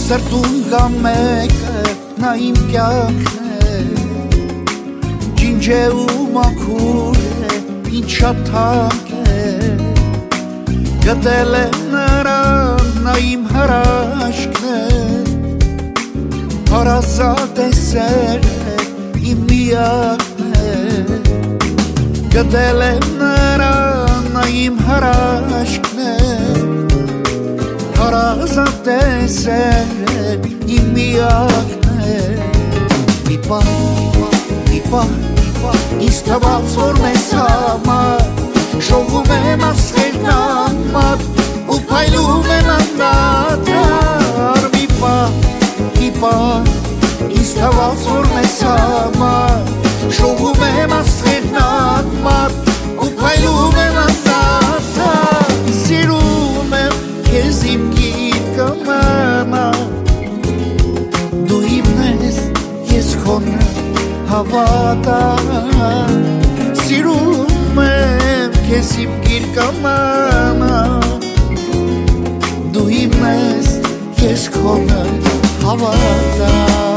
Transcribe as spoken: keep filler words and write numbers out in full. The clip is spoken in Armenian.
Սրտում կա մեկը, նա իմ կյանքն է, ջինջ է ու մաքուր է, ինչ շատ թանկ է, գտել եմ նրան, նա իմ հրաշքն է, հարազատ է սերը, իմ միակն է, գտել եմ նրան, նա իմ հրաշքն է, հարազատ է սերը, իմ միակն է, մի պահ, մի պահ, ինձ թվաց, որ մեզ համար, շողում եմ ասղերն անմար, ու փայլում եմ անդադար, մի պահ, մի պահ, ինձ թվաց, որ մեզ համար, շողում եմ ասղերն անմար, ու փայլում եմ անդադար, սիրում եմ քեզ իմ գիրկը մամա, դու իմն ես, ես քոնը հավատա, սիրում եմ քեզ իմ գիրկը մամա, դու իմն ես, ես քոնը հավատա